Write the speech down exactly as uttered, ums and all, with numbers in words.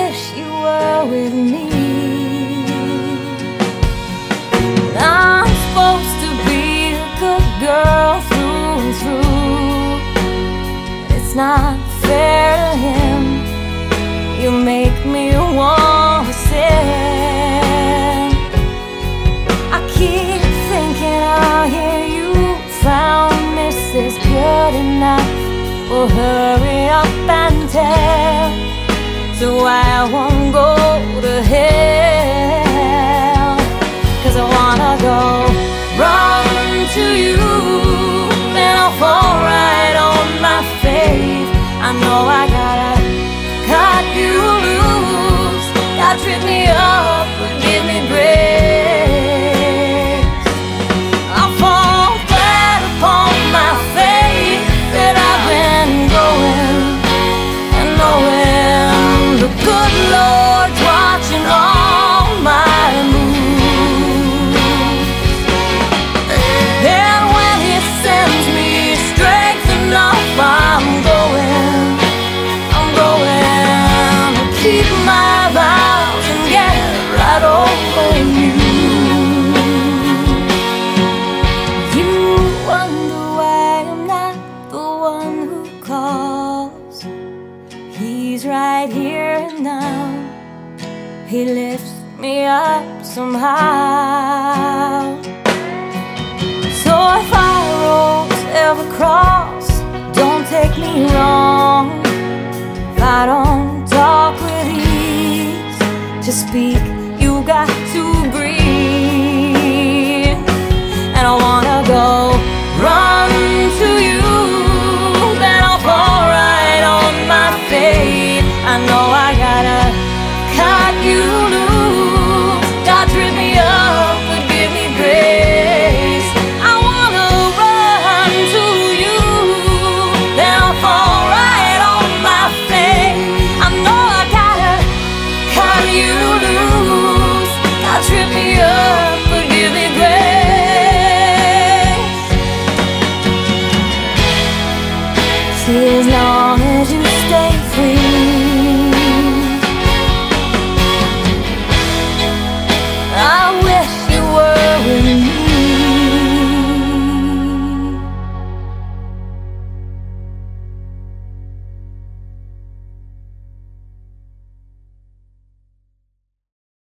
wish you were with me. I'm supposed to be a good girl through and through. It's not fair to him. You make me want to sin. I keep thinking I hear you found Missus Good Enough. Well, hurry up and tell, so I won't go to hell. 'Cause I wanna go run to you, then I'll fall right on my face. I know I gotta cut you loose. God, trip me up, but give me grace. I'll fall flat upon my face that I've been going and knowing the good Lord's watching all my moves. And when He sends me strength enough, I'm going, I'm going to keep my vows and get right over you. You wonder why I'm not the one who calls. He's right here now. He lifts me up somehow. So if our roads ever cross, don't take me wrong. If I don't talk with ease, to speak